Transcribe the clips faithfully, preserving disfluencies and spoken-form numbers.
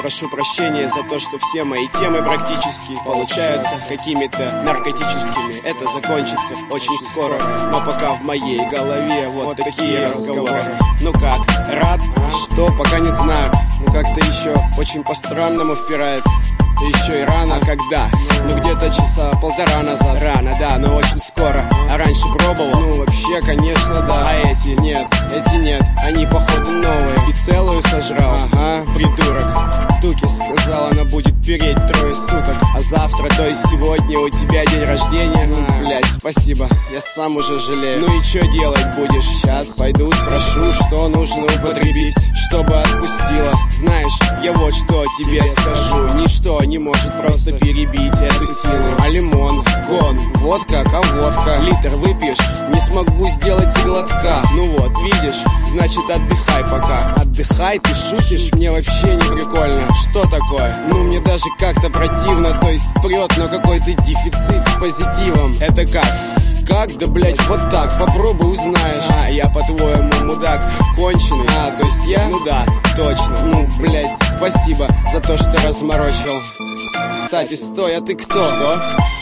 прошу прощения за то, что все мои темы практически получаются какими-то наркотическими. Это закончится очень скоро, но пока в моей голове вот такие разговоры. Ну как, рад? Что, пока не знаю, но как-то еще очень по-странному впирает. Еще и рано. А когда? Ну где-то часа полтора назад. Рано, да, но очень скоро. А раньше пробовал? Ну вообще, конечно, да. А эти? Нет, эти нет. Они походу новые. И целую сожрал. Ага, придурок. Туки сказала, она будет переть трое суток. А завтра, то есть сегодня, у тебя день рождения. Ну, блять, спасибо, я сам уже жалею. Ну и что делать будешь? Сейчас пойду спрошу, что нужно употребить, чтобы отпустила. Знаешь, я вот что тебе скажу. Ничто не может просто перебить эту силу. А лимон, гон, водка, а водка. Литр выпьешь? Не смогу сделать и глотка. Ну вот, видишь, значит отдыхай пока. Отдыхай, ты шутишь? Мне вообще не прикольно. Что такое? Ну мне даже как-то противно, то есть прет, но какой-то дефицит с позитивом. Это как? Как? Да блять, вот так, попробуй узнаешь. А, я по-твоему мудак конченый? А, то есть я? Ну да, точно. Ну, блять, спасибо за то, что разморочил. Кстати, стой, а ты кто? Что?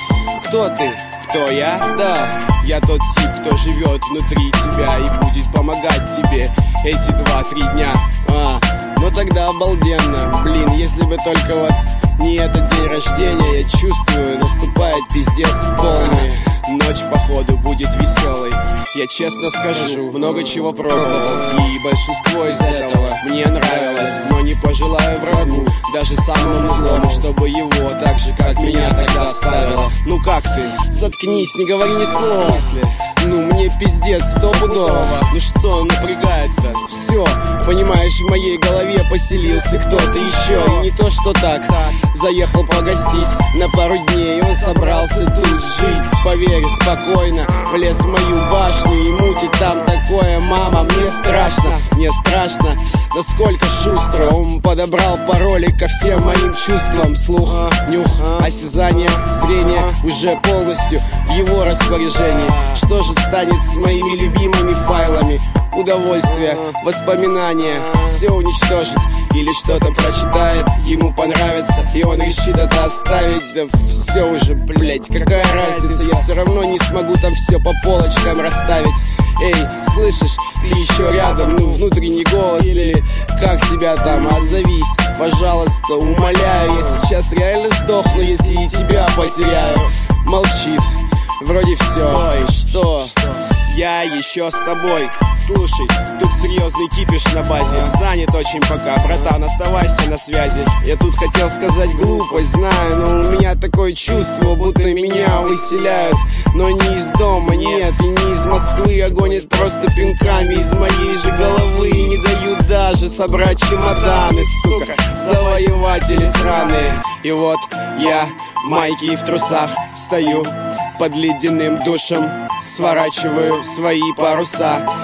Кто ты? Кто я? Да. Я тот тип, кто живет внутри тебя и будет помогать тебе эти два-три дня. А, ну тогда обалденно. Блин, если бы только вот не этот день рождения, я чувствую, наступает пиздец полный. Ночь, походу, будет веселой. Я честно скажу, много чего пробовал, и большинство из этого мне нравилось. Но не пожелаю врагу, даже самому злому, чтобы его так же, как меня тогда оставило. Ну как ты? Заткнись, не говори ни слова. В смысле? Ну мне пиздец стопудово. Ну что напрягает-то? Все, понимаешь, в моей голове поселился кто-то еще. И не то, что так, заехал погостить на пару дней, он собрался тут жить. Поверь, спокойно, влез в мою башню и мутит там такое. Мама, мне страшно, мне страшно, насколько шустро он подобрал пароли ко всем моим чувствам. Слух, нюх, осязание, зрение уже полностью в его распоряжении. Что же станет с моими любимыми файлами? Удовольствие, воспоминания, все уничтожит или что-то прочитает, ему понравится, и он решит это оставить. Да все уже, блять, какая разница, я все равно не смогу там все по полочкам расставить. Эй, слышишь, ты еще рядом, ну внутренний голос или как тебя там, отзовись, пожалуйста, умоляю. Я сейчас реально сдохну, если и тебя потеряю. Молчит, вроде все. Ой, что? Я еще с тобой. Слушай, тут серьезный кипиш на базе. Занят очень пока, братан, оставайся на связи. Я тут хотел сказать глупость, знаю, но у меня такое чувство, будто меня выселяют. Но не из дома, нет, и не из Москвы, а гонят просто пинками из моей же головы. И не дают даже собрать чемоданы, сука, завоеватели сраные. И вот я в майке и в трусах стою под ледяным душем, сворачиваю свои паруса.